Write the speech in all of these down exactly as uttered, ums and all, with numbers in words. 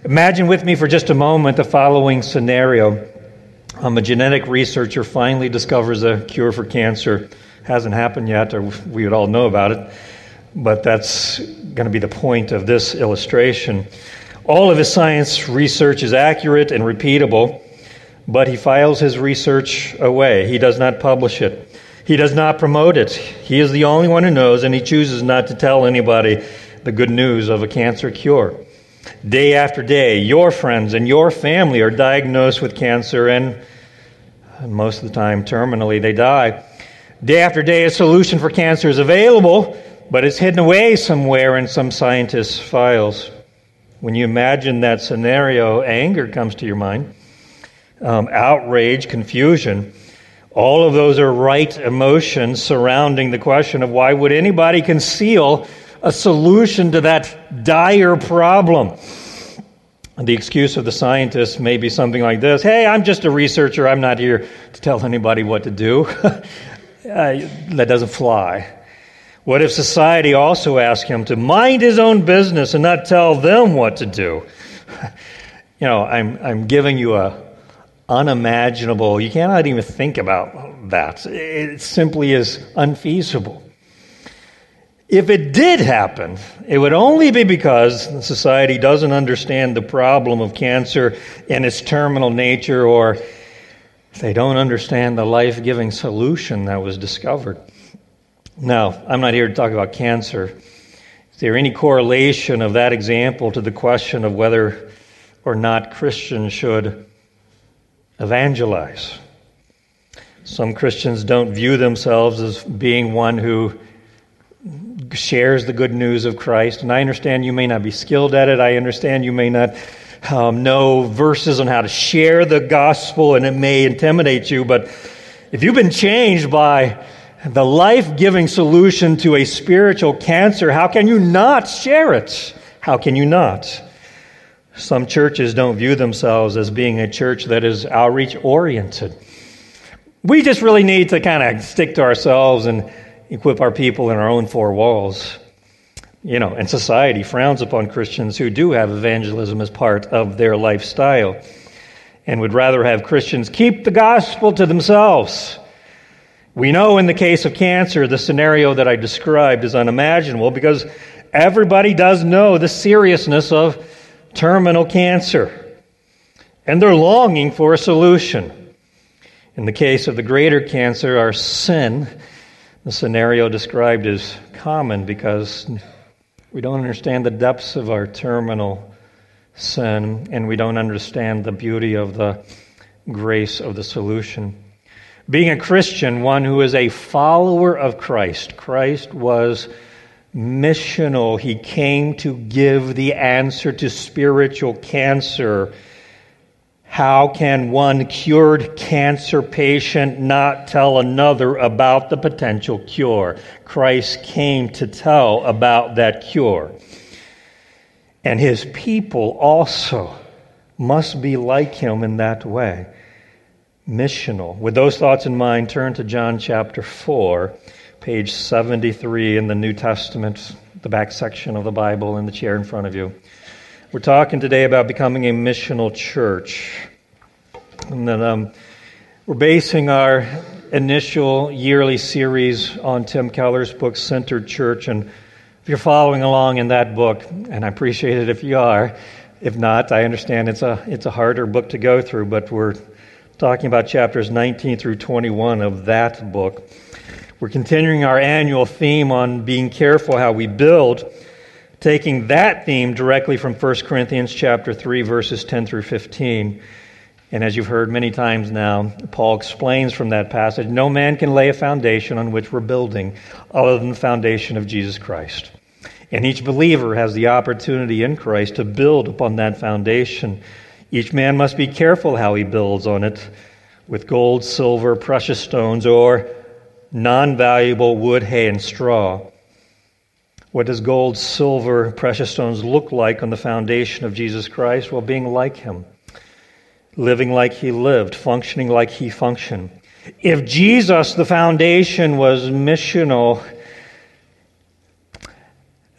Imagine with me for just a moment the following scenario. Um, a genetic researcher finally discovers a cure for cancer. Hasn't happened yet, or we would all know about it, but that's going to be the point of this illustration. All of his science research is accurate and repeatable, but he files his research away. He does not publish it. He does not promote it. He is the only one who knows, and he chooses not to tell anybody the good news of a cancer cure. Day after day, your friends and your family are diagnosed with cancer, and most of the time, terminally, they die. Day after day, a solution for cancer is available, but it's hidden away somewhere in some scientist's files. When you imagine that scenario, anger comes to your mind, um, outrage, confusion. All of those are right emotions surrounding the question of why would anybody conceal a solution to that dire problem. The excuse of the scientist may be something like this: hey, I'm just a researcher, I'm not here to tell anybody what to do. uh, that doesn't fly. What if society also asked him to mind his own business and not tell them what to do? You know, I'm I'm giving you a unimaginable, you cannot even think about that. It simply is unfeasible. If it did happen, it would only be because society doesn't understand the problem of cancer and its terminal nature, or they don't understand the life-giving solution that was discovered. Now, I'm not here to talk about cancer. Is there any correlation of that example to the question of whether or not Christians should evangelize? Some Christians don't view themselves as being one who shares the good news of Christ. And I understand you may not be skilled at it. I understand you may not um, know verses on how to share the gospel, and it may intimidate you. But if you've been changed by the life-giving solution to a spiritual cancer, how can you not share it? How can you not? Some churches don't view themselves as being a church that is outreach-oriented. We just really need to kind of stick to ourselves and equip our people in our own four walls. You know, and society frowns upon Christians who do have evangelism as part of their lifestyle and would rather have Christians keep the gospel to themselves. We know in the case of cancer, the scenario that I described is unimaginable because everybody does know the seriousness of terminal cancer, and they're longing for a solution. In the case of the greater cancer, our sin, the scenario described is common because we don't understand the depths of our terminal sin, and we don't understand the beauty of the grace of the solution. Being a Christian, one who is a follower of Christ, Christ was missional. He came to give the answer to spiritual cancer. How can one cured cancer patient not tell another about the potential cure? Christ came to tell about that cure. And his people also must be like him in that way. Missional. With those thoughts in mind, turn to John chapter four, page seventy-three in the New Testament, the back section of the Bible in the chair in front of you. We're talking today about becoming a missional church. And then um, we're basing our initial yearly series on Tim Keller's book, Centered Church. And if you're following along in that book, and I appreciate it if you are, if not, I understand it's a it's a harder book to go through, but we're talking about chapters nineteen through twenty-one of that book. We're continuing our annual theme on being careful how we build, taking that theme directly from First Corinthians chapter three, verses ten through fifteen. And as you've heard many times now, Paul explains from that passage, no man can lay a foundation on which we're building other than the foundation of Jesus Christ. And each believer has the opportunity in Christ to build upon that foundation. Each man must be careful how he builds on it with gold, silver, precious stones, or non-valuable wood, hay, and straw. What does gold, silver, precious stones look like on the foundation of Jesus Christ? Well, being like him, living like he lived, functioning like he functioned. If Jesus, the foundation, was missional,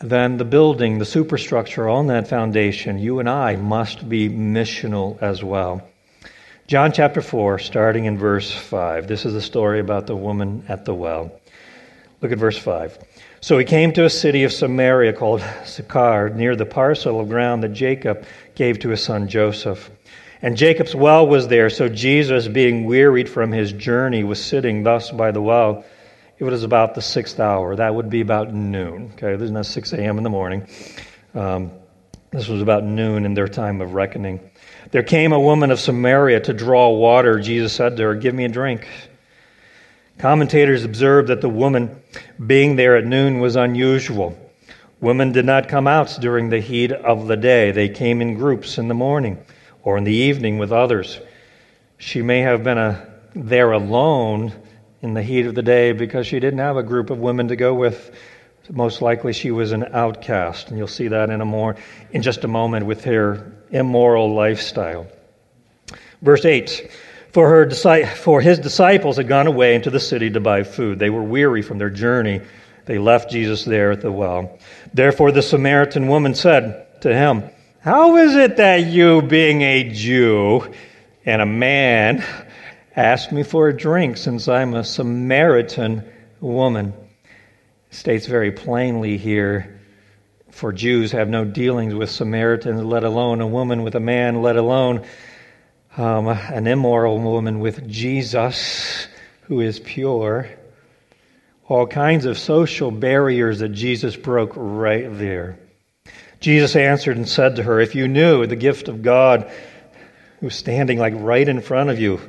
then the building, the superstructure on that foundation, you and I must be missional as well. John chapter four, starting in verse five. This is the story about the woman at the well. Look at verse five. So he came to a city of Samaria called Sychar, near the parcel of ground that Jacob gave to his son Joseph. And Jacob's well was there, so Jesus, being wearied from his journey, was sitting thus by the well. It was about the sixth hour. That would be about noon. Okay, this is not six a.m. in the morning. Um, this was about noon in their time of reckoning. There came a woman of Samaria to draw water. Jesus said to her, "Give me a drink." Commentators observed that the woman being there at noon was unusual. Women did not come out during the heat of the day. They came in groups in the morning or in the evening with others. She may have been a, there alone in the heat of the day because she didn't have a group of women to go with. Most likely she was an outcast, and you'll see that in a more in just a moment with her immoral lifestyle. Verse eight. For her, for his disciples had gone away into the city to buy food. They were weary from their journey. They left Jesus there at the well. Therefore the Samaritan woman said to him, "How is it that you, being a Jew and a man, ask me for a drink, since I'm a Samaritan woman?" It states very plainly here, for Jews have no dealings with Samaritans, let alone a woman with a man, let alone Um, an immoral woman with Jesus, who is pure. All kinds of social barriers that Jesus broke right there. Jesus answered and said to her, "If you knew the gift of God, who's standing like right in front of you,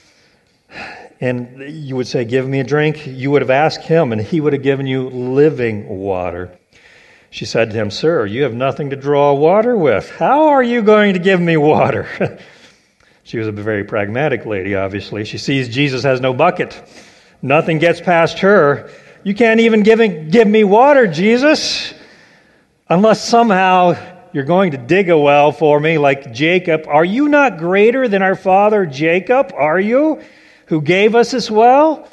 and you would say, 'Give me a drink,' you would have asked him, and he would have given you living water." She said to him, "Sir, you have nothing to draw water with. How are you going to give me water?" She was a very pragmatic lady, obviously. She sees Jesus has no bucket. Nothing gets past her. "You can't even give, give me water, Jesus, unless somehow you're going to dig a well for me like Jacob. Are you not greater than our father Jacob, are you, who gave us this well?"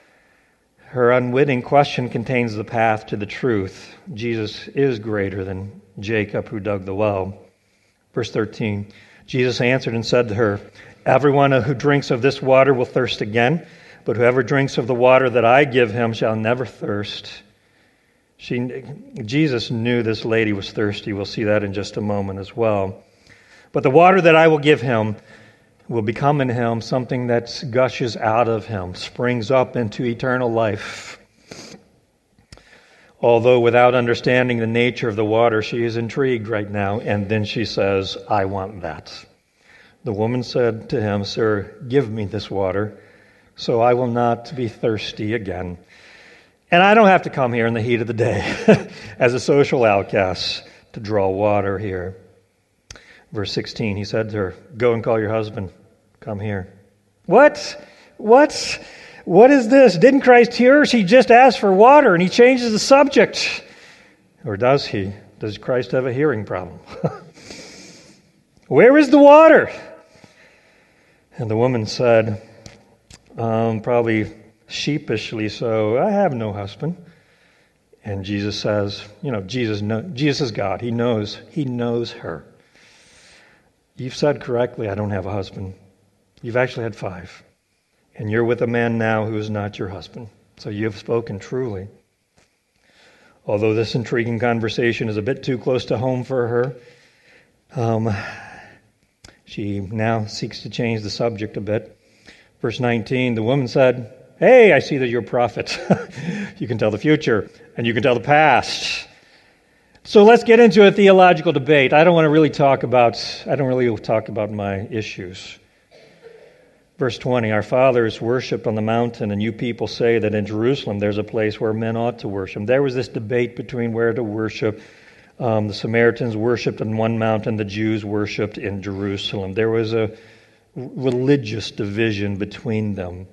Her unwitting question contains the path to the truth. Jesus is greater than Jacob, who dug the well. Verse thirteen. Jesus answered and said to her, "Everyone who drinks of this water will thirst again, but whoever drinks of the water that I give him shall never thirst." She, Jesus knew this lady was thirsty. We'll see that in just a moment as well. "But the water that I will give him will become in him something that gushes out of him, springs up into eternal life." Although without understanding the nature of the water, she is intrigued right now, and then she says, "I want that." The woman said to him, "Sir, give me this water, so I will not be thirsty again, and I don't have to come here in the heat of the day as a social outcast to draw water here." Verse sixteen, he said to her, "Go and call your husband. Come here." What? What? What is this? Didn't Christ hear her? She just asked for water, and he changes the subject. Or does he? Does Christ have a hearing problem? "Where is the water?" And the woman said, um, probably sheepishly so, "I have no husband." And Jesus says, you know, Jesus, know, Jesus is God. He knows. He knows her. "You've said correctly, I don't have a husband. You've actually had five. And you're with a man now who is not your husband. So you have spoken truly." Although this intriguing conversation is a bit too close to home for her, um, she now seeks to change the subject a bit. Verse nineteen, the woman said, "Hey, I see that you're a prophet. You can tell the future, and you can tell the past." So let's get into a theological debate. I don't want to really talk about, I don't really talk about my issues. Verse twenty, "Our fathers worshipped on the mountain, and you people say that in Jerusalem there's a place where men ought to worship." There was this debate between where to worship. Um, the Samaritans worshipped on one mountain, the Jews worshipped in Jerusalem. There was a religious division between them.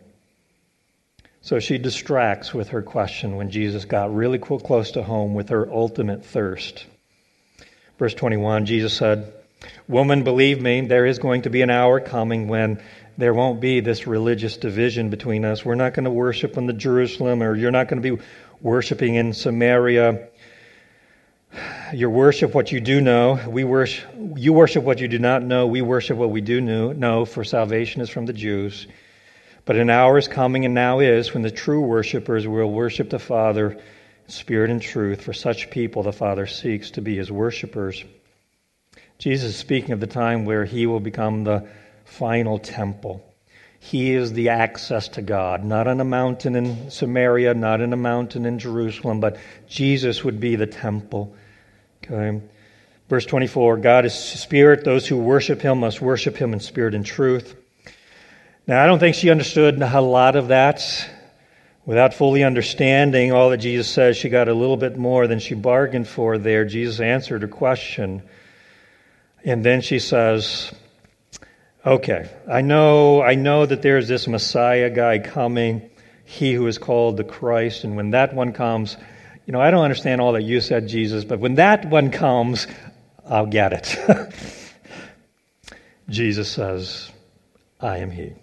So she distracts with her question when Jesus got really close to home with her ultimate thirst. Verse twenty-one, Jesus said, "Woman, believe me, there is going to be an hour coming when there won't be this religious division between us. We're not going to worship in the Jerusalem, or you're not going to be worshiping in Samaria. You worship what you do know. We worship. You worship what you do not know. We worship what we do know. For salvation is from the Jews. But an hour is coming, and now is, when the true worshipers will worship the Father in spirit and truth. For such people the Father seeks to be his worshipers. Jesus is speaking of the time where he will become the final temple. He is the access to God, not on a mountain in Samaria, not in a mountain in Jerusalem, but Jesus would be the temple. Okay. Verse twenty-four, God is spirit. Those who worship him must worship him in spirit and truth. Now, I don't think she understood a lot of that. Without fully understanding all that Jesus says, she got a little bit more than she bargained for there. Jesus answered her question. And then she says, okay, I know, I know that there's this Messiah guy coming, he who is called the Christ. And when that one comes, you know, I don't understand all that you said, Jesus, but when that one comes, I'll get it. Jesus says, I am he.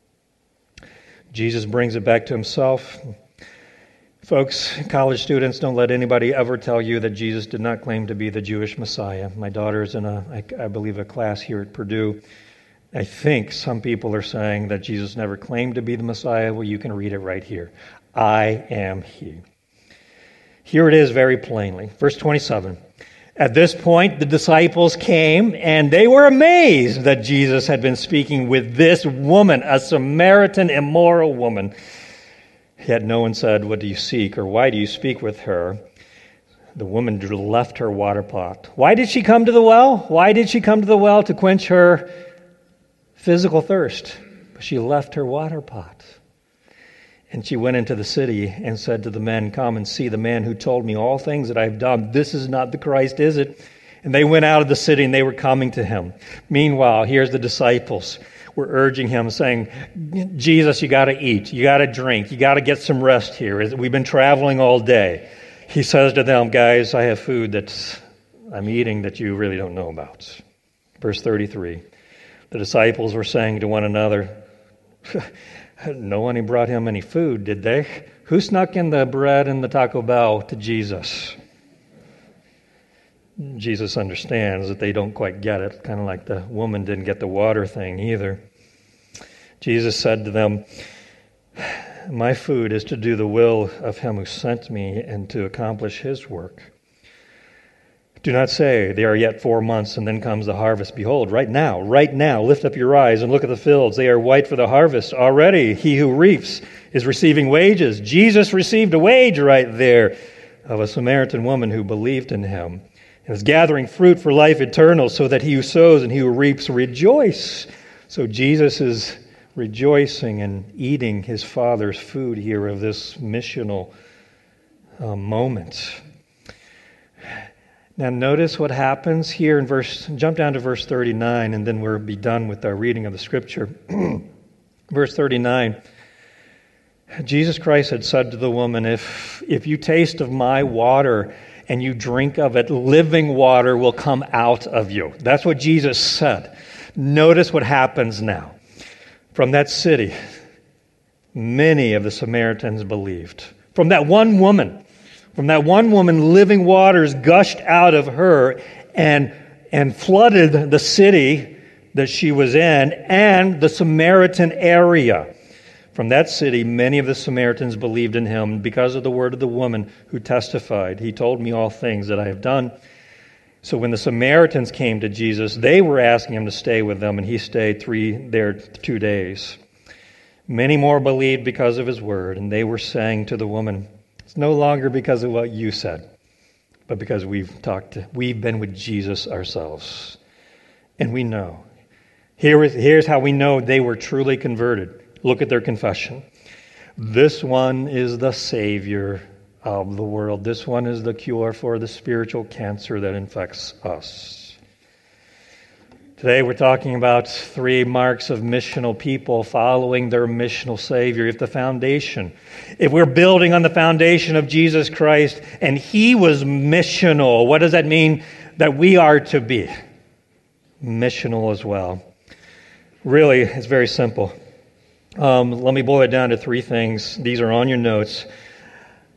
Jesus brings it back to himself. Folks, college students, don't let anybody ever tell you that Jesus did not claim to be the Jewish Messiah. My daughter's in a, I, I believe, a class here at Purdue. I think some people are saying that Jesus never claimed to be the Messiah. Well, you can read it right here. I am he. Here it is very plainly. Verse twenty-seven. At this point, the disciples came, and they were amazed that Jesus had been speaking with this woman, a Samaritan immoral woman. Yet no one said, what do you seek, or why do you speak with her? The woman left her water pot. Why did she come to the well? Why did she come to the well? To quench her physical thirst. But she left her water pot. And she went into the city and said to the men, come and see the man who told me all things that I have done. This is not the Christ, is it? And they went out of the city and they were coming to him. Meanwhile, here's the disciples. We're urging him, saying, Jesus, you got to eat. You got to drink. You got to get some rest here. We've been traveling all day. He says to them, guys, I have food that I'm eating that you really don't know about. Verse thirty-three. The disciples were saying to one another, no one brought him any food, did they? Who snuck in the bread and the Taco Bell to Jesus? Jesus understands that they don't quite get it, kind of like the woman didn't get the water thing either. Jesus said to them, my food is to do the will of him who sent me and to accomplish his work. Do not say, there are yet four months and then comes the harvest. Behold, right now, right now, lift up your eyes and look at the fields. They are white for the harvest. Already he who reaps is receiving wages. Jesus received a wage right there of a Samaritan woman who believed in him and is gathering fruit for life eternal, so that he who sows and he who reaps rejoice. So Jesus is rejoicing and eating his Father's food here of this missional uh, moment. Now notice what happens here in verse, jump down to verse thirty-nine, and then we'll be done with our reading of the scripture. Verse thirty-nine, Jesus Christ had said to the woman, if, if you taste of my water and you drink of it, living water will come out of you. That's what Jesus said. Notice what happens now. From that city, many of the Samaritans believed. From that one woman, From that one woman, living waters gushed out of her and, and flooded the city that she was in and the Samaritan area. From that city, many of the Samaritans believed in him because of the word of the woman who testified, he told me all things that I have done. So when the Samaritans came to Jesus, they were asking him to stay with them, and he stayed three there two days. Many more believed because of his word, and they were saying to the woman, it's no longer because of what you said, but because we've talked, to, we've been with Jesus ourselves. And we know. Here is, here's how we know they were truly converted. Look at their confession. This one is the Savior of the world. This one is the cure for the spiritual cancer that infects us. Today we're talking about three marks of missional people following their missional Savior. If the foundation, if we're building on the foundation of Jesus Christ and He was missional, what does that mean that we are to be? Missional as well. Really, it's very simple. Um, let me boil it down to three things. These are on your notes.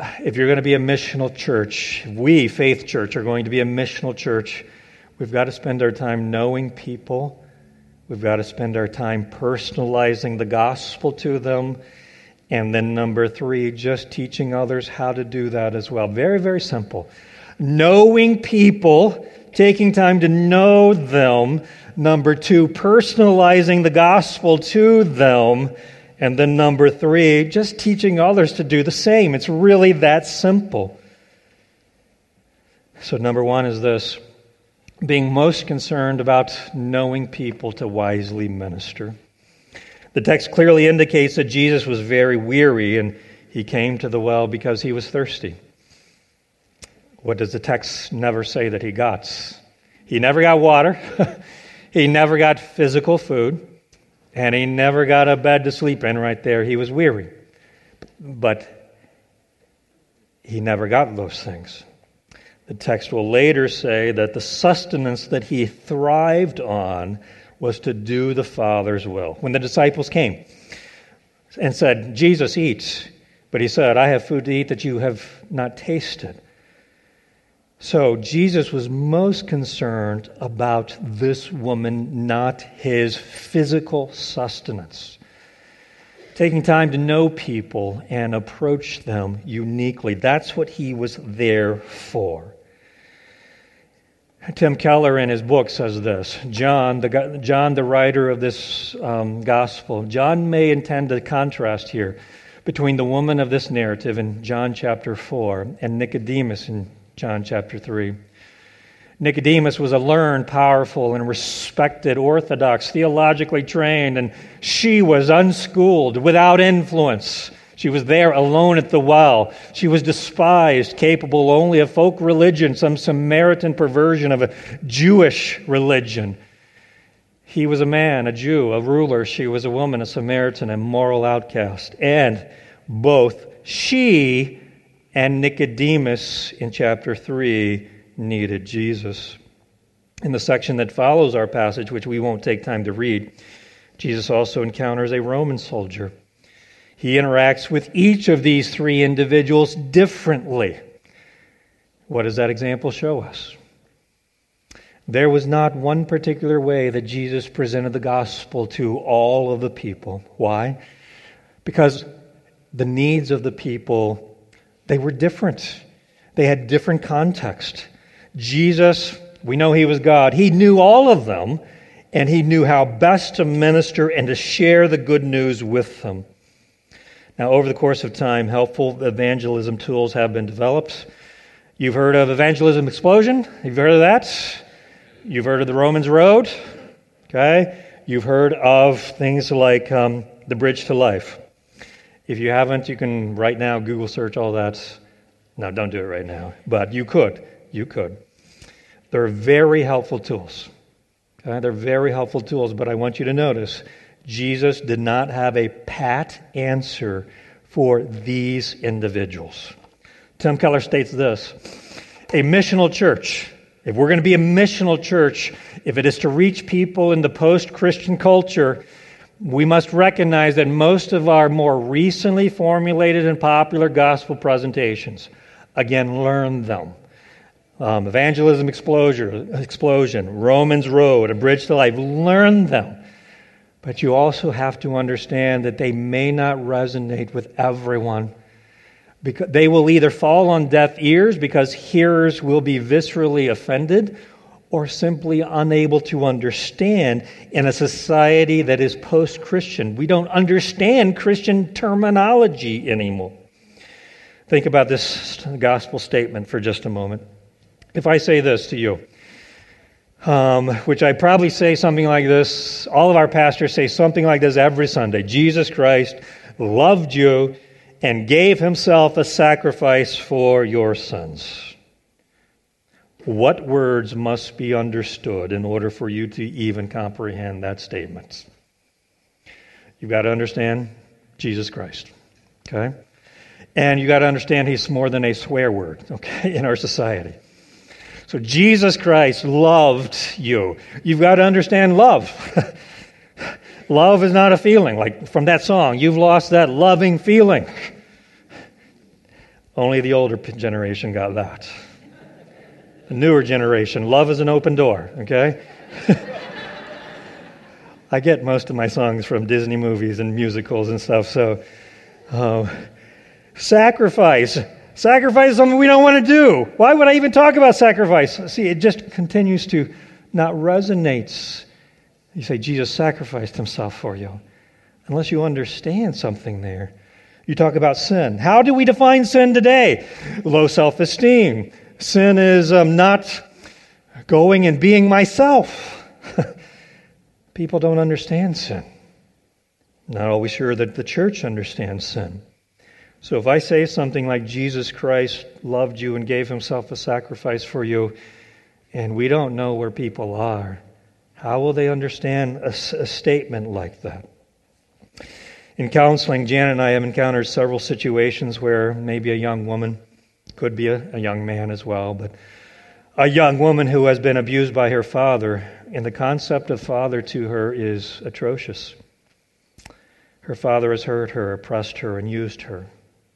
if you're going to be a missional church, we, Faith Church, are going to be a missional church, we've got to spend our time knowing people. We've got to spend our time personalizing the gospel to them. And then number three, just teaching others how to do that as well. Very, very simple. Knowing people, taking time to know them. Number two, personalizing the gospel to them. And then number three, just teaching others to do the same. It's really that simple. So number one is this: being most concerned about knowing people to wisely minister. The text clearly indicates that Jesus was very weary and he came to the well because he was thirsty. What does the text never say that he got? He never got water. He never got physical food. And he never got a bed to sleep in right there. He was weary. But he never got those things. The text will later say that the sustenance that he thrived on was to do the Father's will. When the disciples came and said, "Jesus eats," but he said, "I have food to eat that you have not tasted." So Jesus was most concerned about this woman, not his physical sustenance. Taking time to know people and approach them uniquely. That's what he was there for. Tim Keller in his book says this: John, the, John, the writer of this um, gospel, John may intend to contrast here between the woman of this narrative in John chapter four and Nicodemus in John chapter three. Nicodemus was a learned, powerful, and respected Orthodox, theologically trained, and she was unschooled, without influence. She was there alone at the well. She was despised, capable only of folk religion, some Samaritan perversion of a Jewish religion. He was a man, a Jew, a ruler. She was a woman, a Samaritan, a moral outcast. And both she and Nicodemus in chapter three needed Jesus. In the section that follows our passage, which we won't take time to read, Jesus also encounters a Roman soldier. He interacts with each of these three individuals differently. What does that example show us? There was not one particular way that Jesus presented the gospel to all of the people. Why? Because the needs of the people, they were different. They had different context. Jesus, we know he was God. He knew all of them, and he knew how best to minister and to share the good news with them. Now, over the course of time, helpful evangelism tools have been developed. You've heard of Evangelism Explosion? You've heard of that? You've heard of the Romans Road? Okay? You've heard of things like um, the Bridge to Life. If you haven't, you can right now Google search all that. No, don't do it right now. But you could. You could. They're very helpful tools. Okay? They're very helpful tools, but I want you to notice Jesus did not have a pat answer for these individuals. Tim Keller states this: a missional church, if we're going to be a missional church, if it is to reach people in the post-Christian culture, we must recognize that most of our more recently formulated and popular gospel presentations, again, learn them. Um, Evangelism Explosion, Explosion, Romans Road, A Bridge to Life, learn them. But you also have to understand that they may not resonate with everyone. Because they will either fall on deaf ears because hearers will be viscerally offended, or simply unable to understand in a society that is post-Christian. We don't understand Christian terminology anymore. Think about this gospel statement for just a moment. If I say this to you, um, which I probably say something like this, all of our pastors say something like this every Sunday: Jesus Christ loved you and gave himself a sacrifice for your sins. What words must be understood in order for you to even comprehend that statement? You've got to understand Jesus Christ, okay? And you got to understand he's more than a swear word, okay, in our society. So Jesus Christ loved you. You've got to understand love. Love is not a feeling, like from that song. You've lost that loving feeling. Only the older generation got that. The newer generation, love is an open door, okay? I get most of my songs from Disney movies and musicals and stuff, so uh, sacrifice. Sacrifice is something we don't want to do. Why would I even talk about sacrifice? See, it just continues to not resonate. You say, Jesus sacrificed himself for you. Unless you understand something there. You talk about sin. How do we define sin today? Low self-esteem. Sin is um, not going and being myself. People don't understand sin. Not always sure that the church understands sin. So if I say something like Jesus Christ loved you and gave himself a sacrifice for you, and we don't know where people are, how will they understand a, a statement like that? In counseling, Janet and I have encountered several situations where maybe a young woman, could be a, a young man as well, but a young woman who has been abused by her father, and the concept of father to her is atrocious. Her father has hurt her, oppressed her, and used her.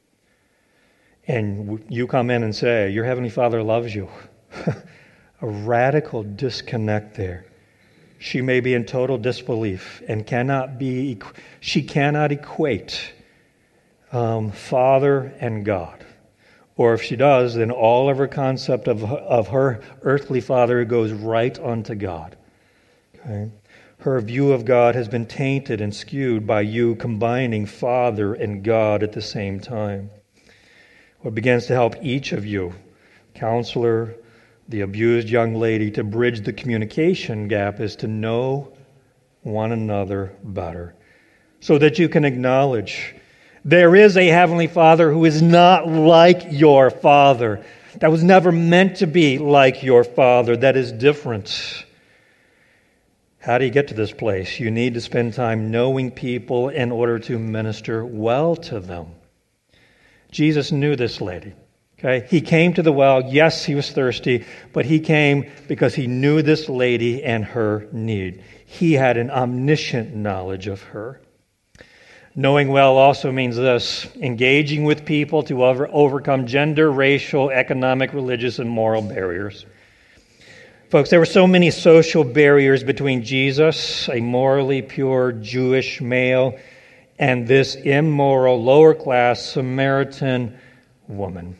And you come in and say, your Heavenly Father loves you. A radical disconnect there. She may be in total disbelief and cannot be, she cannot equate um, Father and God. Or if she does, then all of her concept of, of her earthly father goes right onto God. Okay? Her view of God has been tainted and skewed by you combining Father and God at the same time. What begins to help each of you, counselor, the abused young lady, to bridge the communication gap is to know one another better so that you can acknowledge there is a Heavenly Father who is not like your Father. That was never meant to be like your Father. That is different. How do you get to this place? You need to spend time knowing people in order to minister well to them. Jesus knew this lady. Okay, he came to the well. Yes, he was thirsty, but he came because he knew this lady and her need. He had an omniscient knowledge of her. Knowing well also means this: engaging with people to over, overcome gender, racial, economic, religious, and moral barriers. Folks, there were so many social barriers between Jesus, a morally pure Jewish male, and this immoral, lower-class Samaritan woman.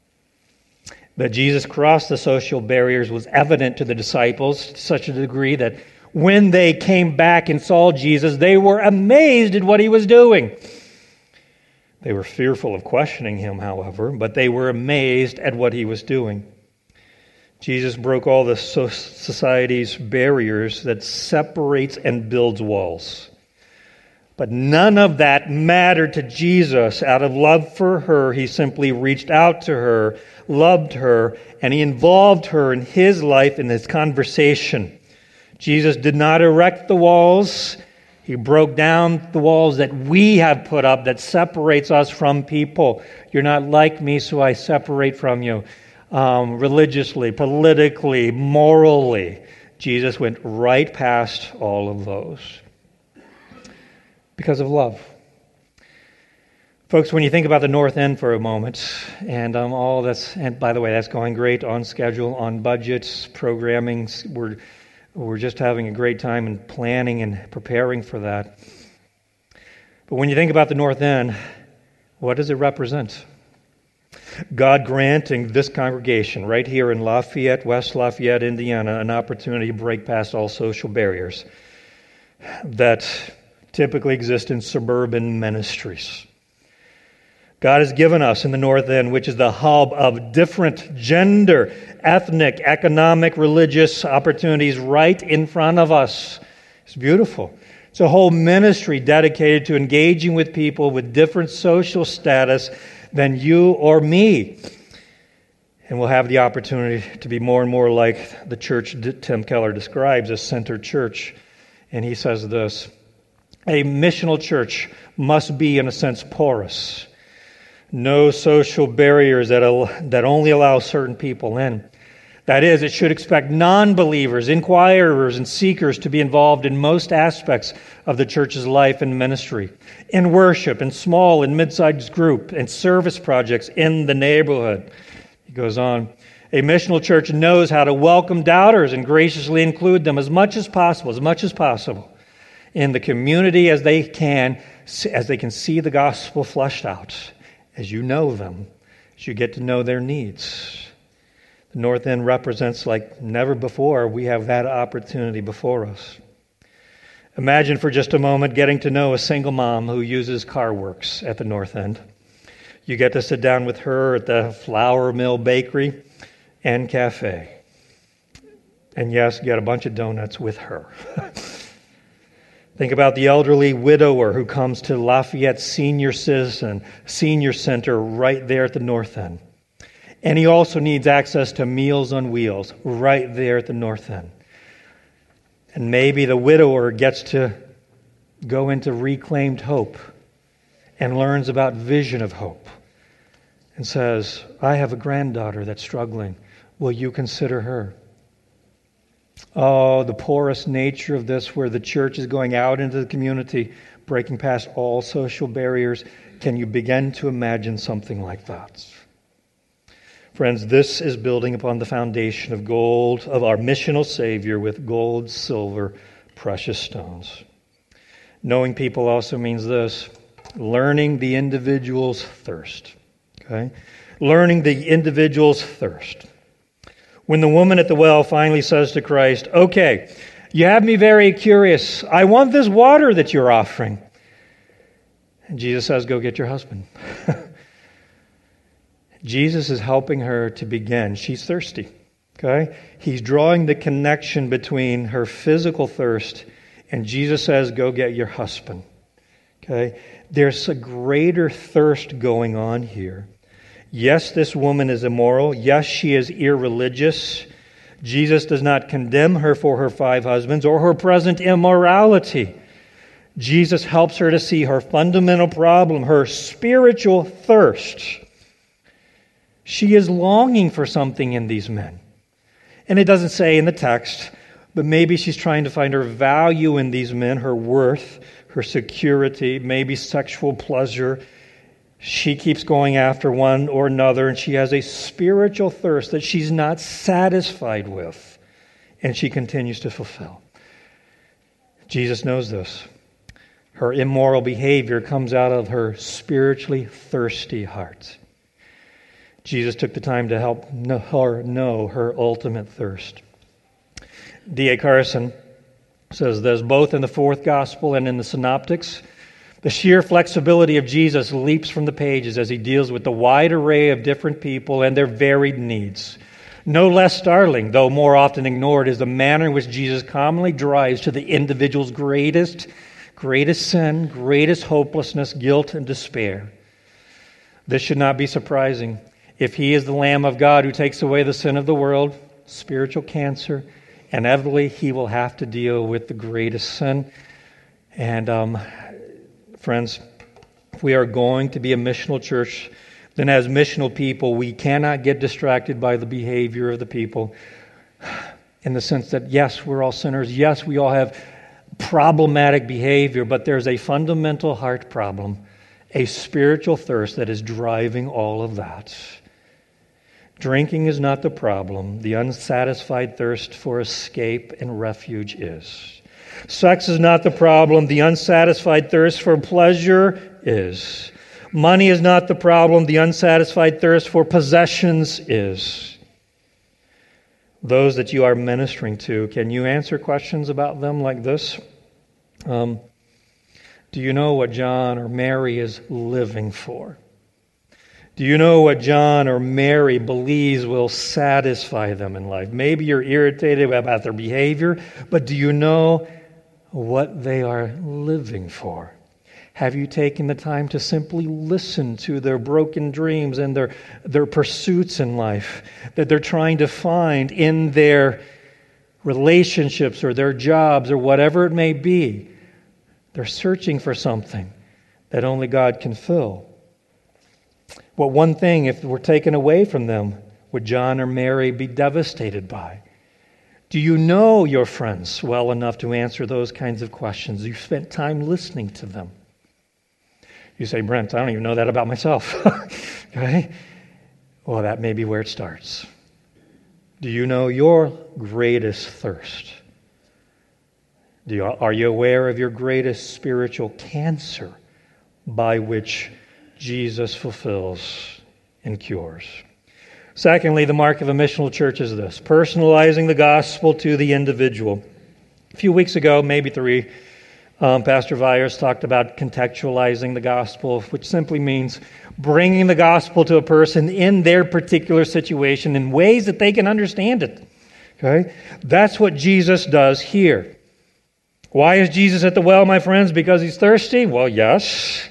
That Jesus crossed the social barriers was evident to the disciples to such a degree that when they came back and saw Jesus, they were amazed at what he was doing. They were fearful of questioning him, however, but they were amazed at what he was doing. Jesus broke all the society's barriers that separates and builds walls. But none of that mattered to Jesus. Out of love for her, he simply reached out to her, loved her, and he involved her in his life, in his conversation. Jesus did not erect the walls. He broke down the walls that we have put up that separates us from people. You're not like me, so I separate from you. Um, religiously, politically, morally. Jesus went right past all of those. Because of love. Folks, when you think about the North End for a moment, and um, all that's, and by the way, that's going great, on schedule, on budgets, programming, we're, we're just having a great time in planning and preparing for that. But when you think about the North End, what does it represent? God granting this congregation right here in Lafayette, West Lafayette, Indiana, an opportunity to break past all social barriers that typically exist in suburban ministries. God has given us in the North End, which is the hub of different gender, ethnic, economic, religious opportunities right in front of us. It's beautiful. It's a whole ministry dedicated to engaging with people with different social status than you or me. And we'll have the opportunity to be more and more like the church Tim Keller describes as Center Church. And he says this: a missional church must be, in a sense, porous. No social barriers that, al- that only allow certain people in. That is, it should expect non-believers, inquirers, and seekers to be involved in most aspects of the church's life and ministry, in worship, in small and mid-sized group, and service projects in the neighborhood. He goes on, a missional church knows how to welcome doubters and graciously include them as much as possible, as much as possible, in the community as they can, as they can see the gospel fleshed out, as you know them, as you get to know their needs. The North End represents like never before. We have that opportunity before us. Imagine for just a moment getting to know a single mom who uses car works at the North End. You get to sit down with her at the Flour Mill Bakery and Cafe. And yes, get a bunch of donuts with her. Think about the elderly widower who comes to Lafayette Senior Citizen Senior Center right there at the North End. And he also needs access to Meals on Wheels right there at the North End. And maybe the widower gets to go into Reclaimed Hope and learns about Vision of Hope and says, I have a granddaughter that's struggling. Will you consider her? Oh, the porous nature of this, where the church is going out into the community, breaking past all social barriers. Can you begin to imagine something like that? Friends, this is building upon the foundation of gold, of our missional Savior with gold, silver, precious stones. Knowing people also means this, learning the individual's thirst. Okay? Learning the individual's thirst. When the woman at the well finally says to Christ, okay, you have me very curious. I want this water that you're offering. And Jesus says, go get your husband. Jesus is helping her to begin. She's thirsty. Okay? He's drawing the connection between her physical thirst and Jesus says, go get your husband. Okay? There's a greater thirst going on here. Yes, this woman is immoral. Yes, she is irreligious. Jesus does not condemn her for her five husbands or her present immorality. Jesus helps her to see her fundamental problem, her spiritual thirst. She is longing for something in these men. And it doesn't say in the text, but maybe she's trying to find her value in these men, her worth, her security, maybe sexual pleasure. She keeps going after one or another, and she has a spiritual thirst that she's not satisfied with, and she continues to fulfill. Jesus knows this. Her immoral behavior comes out of her spiritually thirsty heart. Jesus took the time to help her know her ultimate thirst. D A Carson says this, both in the fourth gospel and in the synoptics, the sheer flexibility of Jesus leaps from the pages as he deals with the wide array of different people and their varied needs. No less startling, though more often ignored, is the manner in which Jesus commonly drives to the individual's greatest, greatest sin, greatest hopelessness, guilt, and despair. This should not be surprising. If he is the Lamb of God who takes away the sin of the world, spiritual cancer, inevitably he will have to deal with the greatest sin. And um, friends, if we are going to be a missional church, then as missional people, we cannot get distracted by the behavior of the people in the sense that, yes, we're all sinners. Yes, we all have problematic behavior, but there's a fundamental heart problem, a spiritual thirst that is driving all of that. Drinking is not the problem. The unsatisfied thirst for escape and refuge is. Sex is not the problem. The unsatisfied thirst for pleasure is. Money is not the problem. The unsatisfied thirst for possessions is. Those that you are ministering to, can you answer questions about them like this? Um, do you know what John or Mary is living for? Do you know what John or Mary believes will satisfy them in life? Maybe you're irritated about their behavior, but do you know what they are living for? Have you taken the time to simply listen to their broken dreams and their, their pursuits in life that they're trying to find in their relationships or their jobs or whatever it may be? They're searching for something that only God can fill. Well, one thing, if we're taken away from them, would John or Mary be devastated by? Do you know your friends well enough to answer those kinds of questions? You've spent time listening to them. You say, Brent, I don't even know that about myself. Okay? Well, that may be where it starts. Do you know your greatest thirst? Do you, are you aware of your greatest spiritual cancer by which Jesus fulfills and cures? Secondly, the mark of a missional church is this: personalizing the gospel to the individual. A few weeks ago, maybe three, um, Pastor Vyers talked about contextualizing the gospel, which simply means bringing the gospel to a person in their particular situation in ways that they can understand it. Okay? That's what Jesus does here. Why is Jesus at the well, my friends? Because he's thirsty? Well, yes.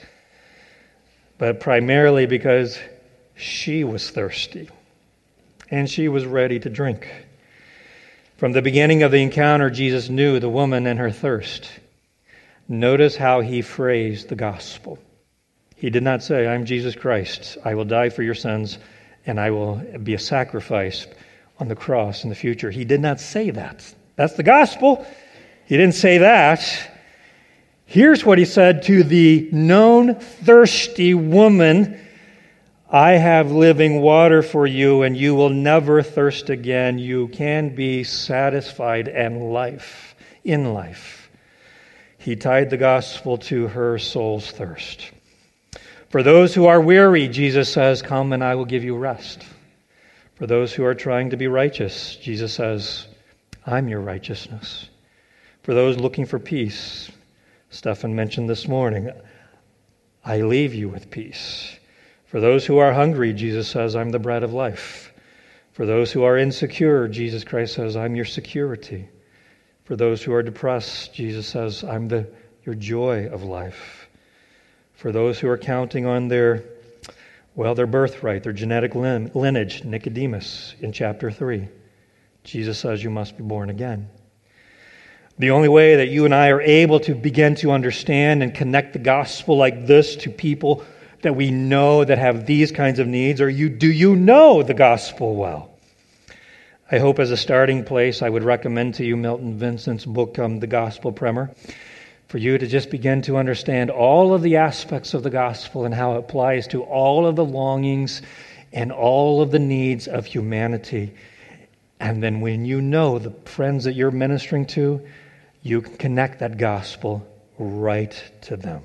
But primarily because she was thirsty. And she was ready to drink. From the beginning of the encounter, Jesus knew the woman and her thirst. Notice how he phrased the gospel. He did not say, I'm Jesus Christ. I will die for your sins, and I will be a sacrifice on the cross in the future. He did not say that. That's the gospel. He didn't say that. Here's what he said to the known thirsty woman: I have living water for you, and you will never thirst again. You can be satisfied and life, in life. He tied the gospel to her soul's thirst. For those who are weary, Jesus says, come and I will give you rest. For those who are trying to be righteous, Jesus says, I'm your righteousness. For those looking for peace, Stephan mentioned this morning, I leave you with peace. For those who are hungry, Jesus says, I'm the bread of life. For those who are insecure, Jesus Christ says, I'm your security. For those who are depressed, Jesus says, I'm the your joy of life. For those who are counting on their, well, their birthright, their genetic lineage, Nicodemus in chapter three, Jesus says you must be born again. The only way that you and I are able to begin to understand and connect the gospel like this to people that we know that have these kinds of needs, or you do you know the gospel well? I hope as a starting place, I would recommend to you Milton Vincent's book, um, The Gospel Primer, for you to just begin to understand all of the aspects of the gospel and how it applies to all of the longings and all of the needs of humanity. And then when you know the friends that you're ministering to, you can connect that gospel right to them.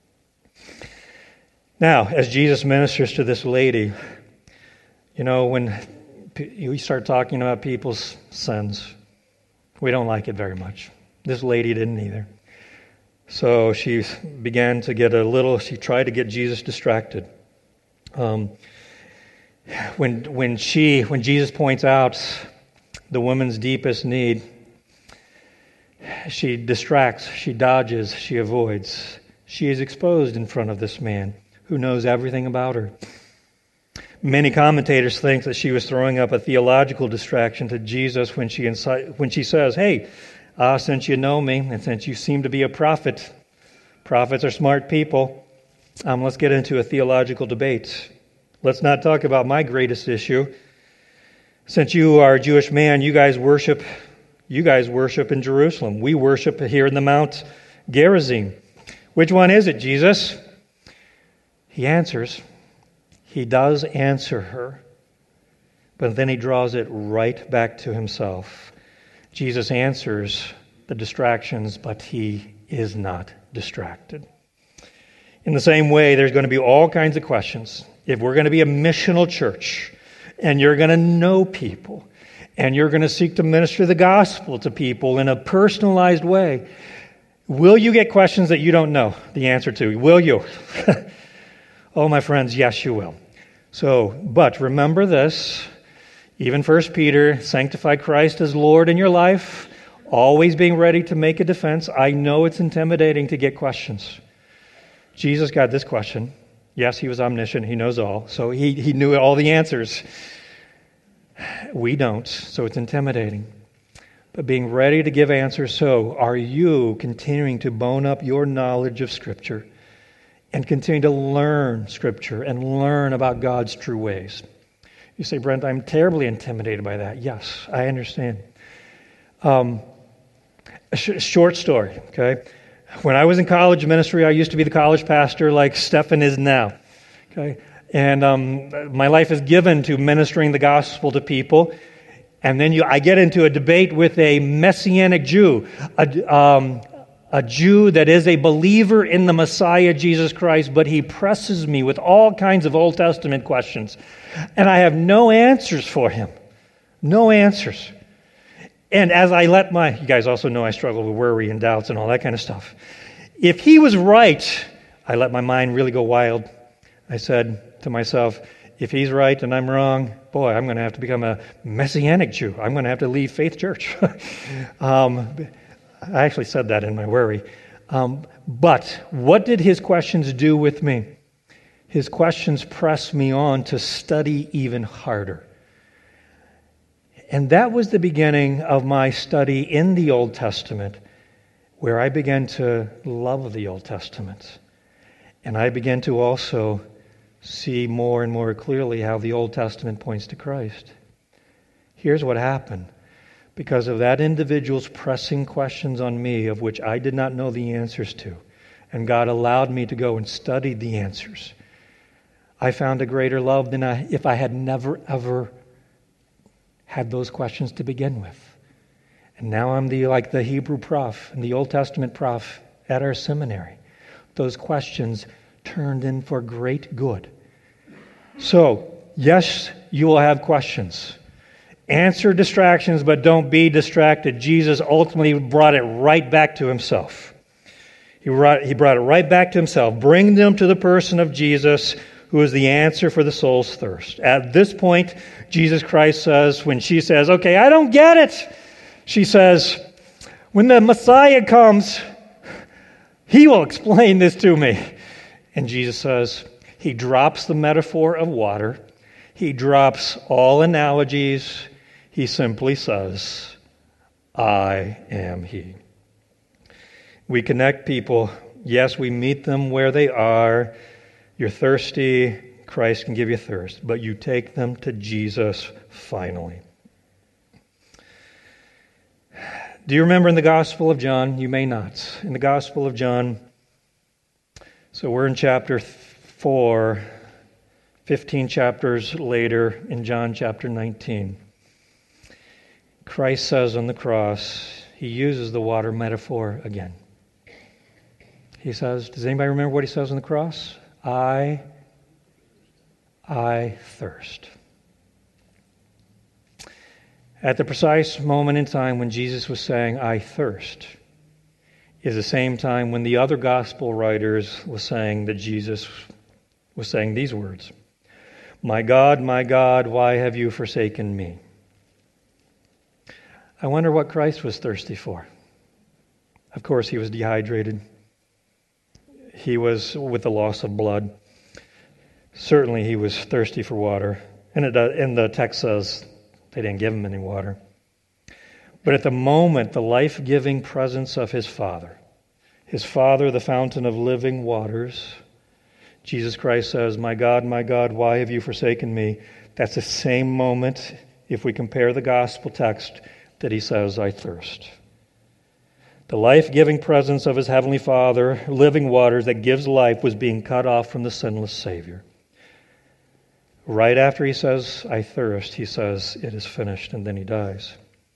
Now, as Jesus ministers to this lady, you know, when we start talking about people's sins, we don't like it very much. This lady didn't either. So she began to get a little, she tried to get Jesus distracted. Um, when when she, when Jesus points out the woman's deepest need, she distracts, she dodges, she avoids. She is exposed in front of this man who knows everything about her. Many commentators think that she was throwing up a theological distraction to Jesus when she insi- when she says, hey, Uh, since you know me, and since you seem to be a prophet, prophets are smart people, um, let's get into a theological debate. Let's not talk about my greatest issue. Since you are a Jewish man, you guys worship, you guys worship in Jerusalem. We worship here in the Mount Gerizim. Which one is it, Jesus? He answers. He does answer her, but then he draws it right back to himself. Jesus answers the distractions, but he is not distracted. In the same way, there's going to be all kinds of questions. If we're going to be a missional church, and you're going to know people, and you're going to seek to minister the gospel to people in a personalized way, will you get questions that you don't know the answer to? Will you? Oh, my friends, yes, you will. So, but remember this. Even First Peter, sanctify Christ as Lord in your life, always being ready to make a defense. I know it's intimidating to get questions. Jesus got this question. Yes, he was omniscient. He knows all. So he, he knew all the answers. We don't, so it's intimidating. But being ready to give answers. So are you continuing to bone up your knowledge of Scripture and continue to learn Scripture and learn about God's true ways? You say, Brent, I'm terribly intimidated by that. Yes, I understand. Um, a sh- short story, okay? When I was in college ministry, I used to be the college pastor like Stephan is now, okay? And um, my life is given to ministering the gospel to people. And then you, I get into a debate with a Messianic Jew, a, um, a Jew that is a believer in the Messiah, Jesus Christ, but he presses me with all kinds of Old Testament questions. And I have no answers for him. No answers. And as I let my, you guys also know I struggle with worry and doubts and all that kind of stuff. If he was right, I let my mind really go wild. I said to myself, if he's right and I'm wrong, boy, I'm going to have to become a Messianic Jew. I'm going to have to leave Faith Church. um, I actually said that in my worry. Um, but what did his questions do with me? His questions pressed me on to study even harder. And that was the beginning of my study in the Old Testament, where I began to love the Old Testament. And I began to also see more and more clearly how the Old Testament points to Christ. Here's what happened. Because of that individual's pressing questions on me, of which I did not know the answers to, and God allowed me to go and study the answers, I found a greater love than I, if I had never, ever had those questions to begin with. And now I'm the like the Hebrew prof and the Old Testament prof at our seminary. Those questions turned in for great good. So, yes, you will have questions. Answer distractions, but don't be distracted. Jesus ultimately brought it right back to himself. He brought, he brought it right back to himself. Bring them to the person of Jesus, who is the answer for the soul's thirst. At this point, Jesus Christ says, when she says, okay, I don't get it, she says, when the Messiah comes, he will explain this to me. And Jesus says, he drops the metaphor of water. He drops all analogies. He simply says, I am he. We connect people. Yes, we meet them where they are. You're thirsty, Christ can give you thirst, but you take them to Jesus finally. Do you remember in the Gospel of John? You may not. In the Gospel of John, so we're in chapter four, fifteen chapters later in John chapter nineteen. Christ says on the cross, he uses the water metaphor again. He says, does anybody remember what he says on the cross? I, I thirst. At the precise moment in time when Jesus was saying, I thirst, is the same time when the other gospel writers were saying that Jesus was saying these words, my God, my God, why have you forsaken me? I wonder what Christ was thirsty for. Of course, he was dehydrated. He was with the loss of blood. Certainly, he was thirsty for water. And it, and the text says they didn't give him any water. But at the moment, the life-giving presence of his Father, his Father, the fountain of living waters, Jesus Christ says, my God, my God, why have you forsaken me? That's the same moment, if we compare the gospel text, that he says, I thirst. The life-giving presence of his heavenly Father, living waters that gives life, was being cut off from the sinless Savior. Right after he says, I thirst, he says, it is finished, and then he dies.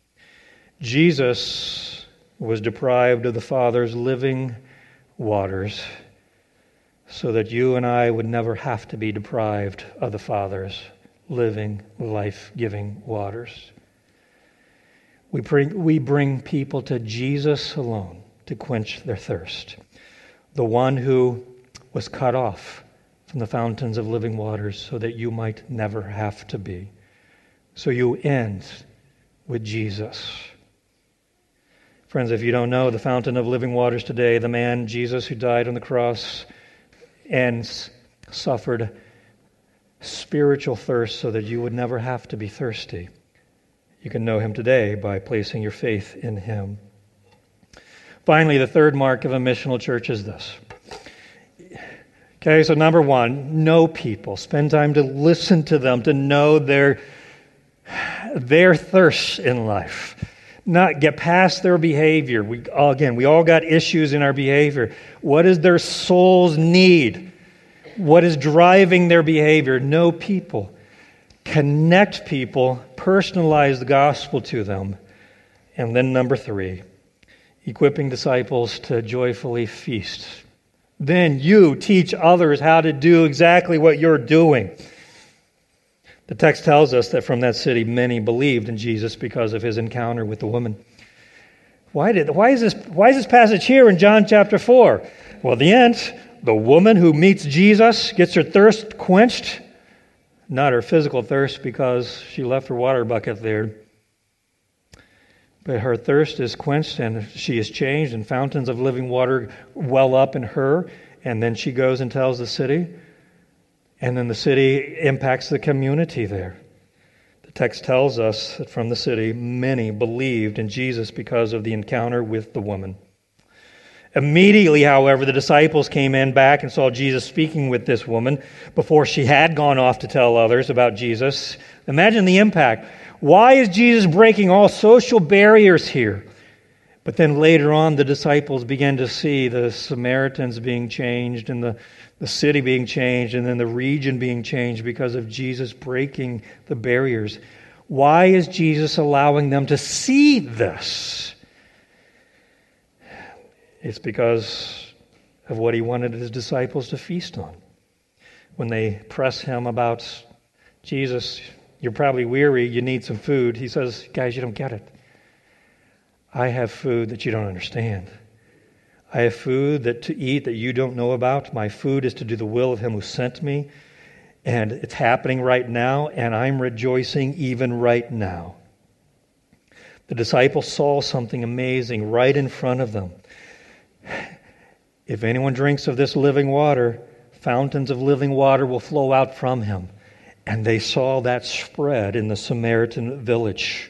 Jesus was deprived of the Father's living waters so that you and I would never have to be deprived of the Father's living, life-giving waters. We bring, we bring people to Jesus alone to quench their thirst. The one who was cut off from the fountains of living waters so that you might never have to be. So you end with Jesus. Friends, if you don't know the fountain of living waters today, the man, Jesus, who died on the cross and suffered spiritual thirst so that you would never have to be thirsty. You can know him today by placing your faith in him. Finally, the third mark of a missional church is this. Okay, so number one, know people. Spend time to listen to them, to know their, their thirsts in life. Not get past their behavior. We again, we all got issues in our behavior. What is their soul's need? What is driving their behavior? Know people. Connect people. Personalize the gospel to them. And then number three, equipping disciples to joyfully feast. Then you teach others how to do exactly what you're doing. The text tells us that from that city, many believed in Jesus because of his encounter with the woman. Why did? Why is this? Why is this passage here in John chapter four? Well, the end. The woman who meets Jesus gets her thirst quenched, not her physical thirst because she left her water bucket there, but her thirst is quenched and she is changed, and fountains of living water well up in her. And then she goes and tells the city. And then the city impacts the community there. The text tells us that from the city, many believed in Jesus because of the encounter with the woman. Immediately, however, the disciples came in back and saw Jesus speaking with this woman before she had gone off to tell others about Jesus. Imagine the impact. Why is Jesus breaking all social barriers here? But then later on, the disciples began to see the Samaritans being changed and the The city being changed, and then the region being changed because of Jesus breaking the barriers. Why is Jesus allowing them to see this? It's because of what he wanted his disciples to feast on. When they press him about, Jesus, you're probably weary, you need some food, he says, guys, you don't get it. I have food that you don't understand. I have food that to eat that you don't know about. My food is to do the will of him who sent me. And it's happening right now, and I'm rejoicing even right now. The disciples saw something amazing right in front of them. If anyone drinks of this living water, fountains of living water will flow out from him. And they saw that spread in the Samaritan village.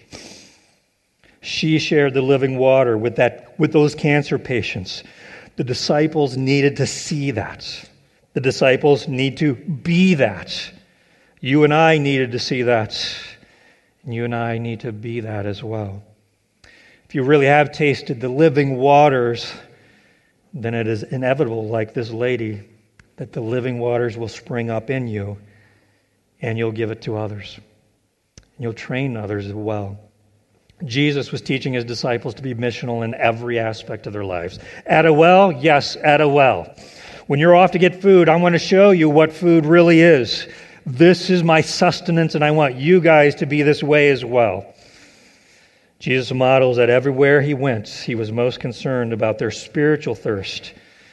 She shared the living water with that with those cancer patients. The disciples needed to see that. The disciples need to be that. You and I needed to see that. And you and I need to be that as well. If you really have tasted the living waters, then it is inevitable, like this lady, that the living waters will spring up in you and you'll give it to others. And you'll train others as well. Jesus was teaching his disciples to be missional in every aspect of their lives. At a well, yes, at a well. When you're off to get food, I want to show you what food really is. This is my sustenance, and I want you guys to be this way as well. Jesus models that everywhere he went, he was most concerned about their spiritual thirst.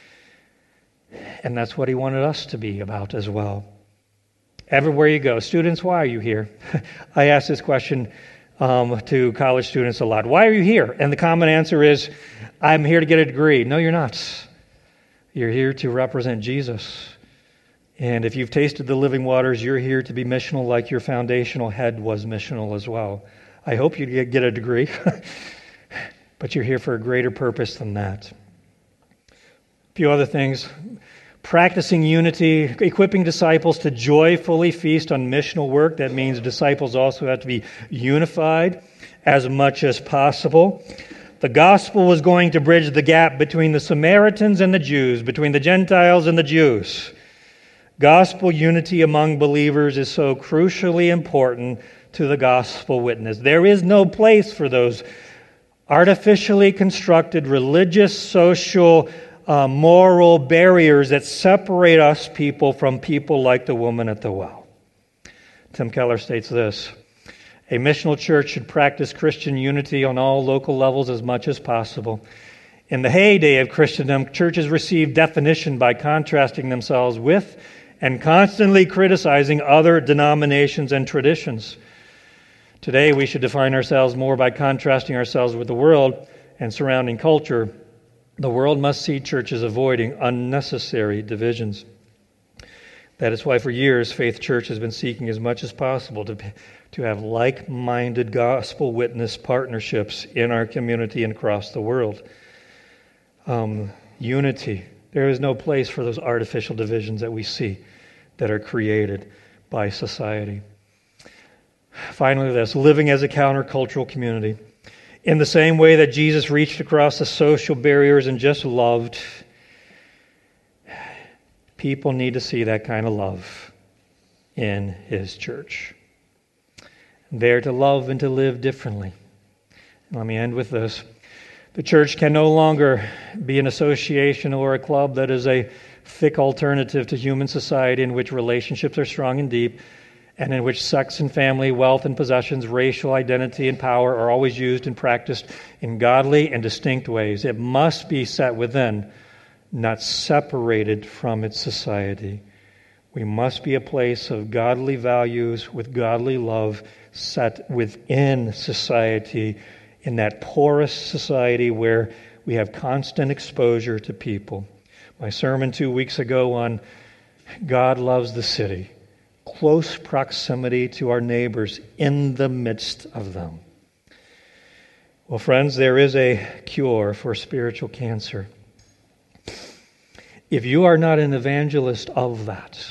And that's what he wanted us to be about as well. Everywhere you go. Students, why are you here? I ask this question Um, to college students a lot. Why are you here? And the common answer is, I'm here to get a degree. No, you're not. You're here to represent Jesus. And if you've tasted the living waters, you're here to be missional like your foundational head was missional as well. I hope you get, get a degree, but you're here for a greater purpose than that. A few other things. Practicing unity, equipping disciples to joyfully feast on missional work. That means disciples also have to be unified as much as possible. The gospel was going to bridge the gap between the Samaritans and the Jews, between the Gentiles and the Jews. Gospel unity among believers is so crucially important to the gospel witness. There is no place for those artificially constructed religious, social, Uh, moral barriers that separate us people from people like the woman at the well. Tim Keller states this: a missional church should practice Christian unity on all local levels as much as possible. In the heyday of Christendom, churches received definition by contrasting themselves with and constantly criticizing other denominations and traditions. Today, we should define ourselves more by contrasting ourselves with the world and surrounding culture. The world must see churches avoiding unnecessary divisions. That is why for years Faith Church has been seeking as much as possible to, to have like-minded gospel witness partnerships in our community and across the world. Um, unity, There is no place for those artificial divisions that we see that are created by society. Finally, this, living as a countercultural community. In the same way that Jesus reached across the social barriers and just loved, people need to see that kind of love in His church. They're to love and to live differently. Let me end with this. The church can no longer be an association or a club that is a thick alternative to human society in which relationships are strong and deep, and in which sex and family, wealth and possessions, racial identity and power are always used and practiced in godly and distinct ways. It must be set within, not separated from its society. We must be a place of godly values with godly love set within society, in that porous society where we have constant exposure to people. My sermon two weeks ago on God loves the city, close proximity to our neighbors in the midst of them. Well, friends, there is a cure for spiritual cancer. If you are not an evangelist of that,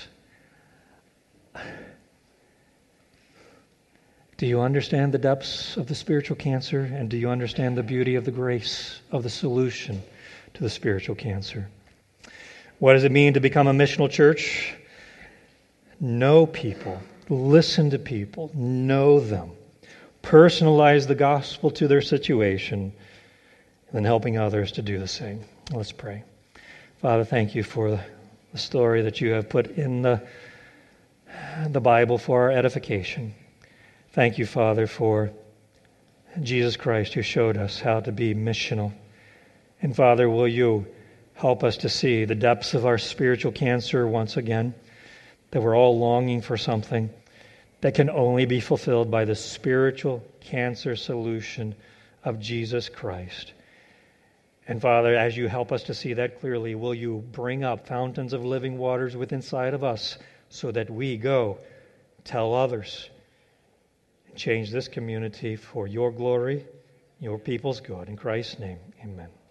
do you understand the depths of the spiritual cancer? And do you understand the beauty of the grace of the solution to the spiritual cancer? What does it mean to become a missional church? Know people, listen to people, know them, personalize the gospel to their situation, and then helping others to do the same. Let's pray. Father, thank you for the story that you have put in the, the Bible for our edification. Thank you, Father, for Jesus Christ who showed us how to be missional. And Father, will you help us to see the depths of our spiritual cancer once again, that we're all longing for something that can only be fulfilled by the spiritual cancer solution of Jesus Christ. And Father, as you help us to see that clearly, will you bring up fountains of living waters within inside of us so that we go tell others and change this community for your glory, your people's good. In Christ's name, amen.